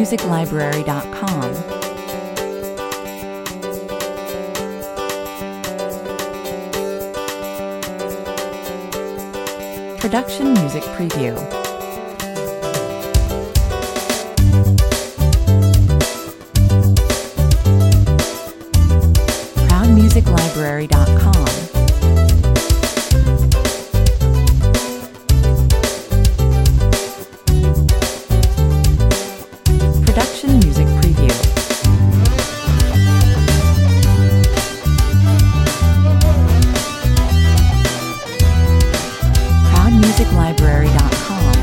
ProudMusicLibrary.com. Production Music Preview. ProudMusicLibrary.com. Production Music Preview. ProudMusicLibrary.com.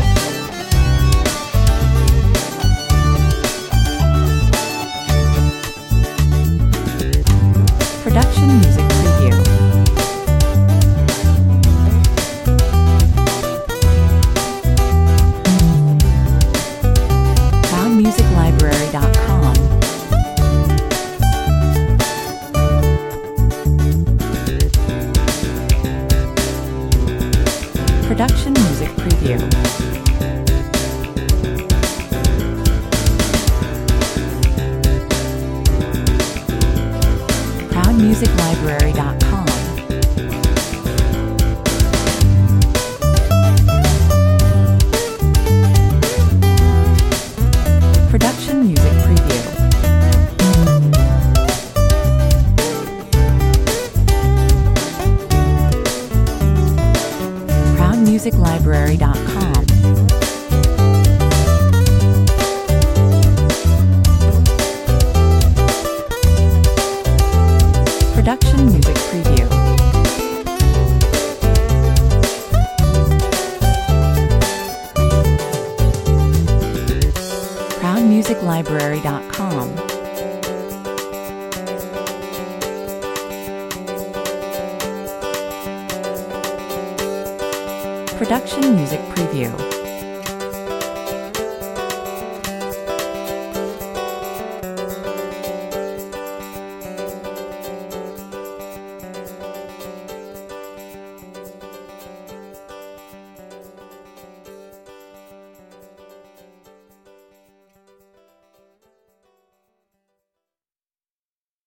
Production Music Preview. ProudMusicLibrary.com. Production Music Preview. ProudMusicLibrary.com. Production Music Preview. ProudMusicLibrary.com. Production Music Preview. ProudMusicLibrary.com. Production Music Preview.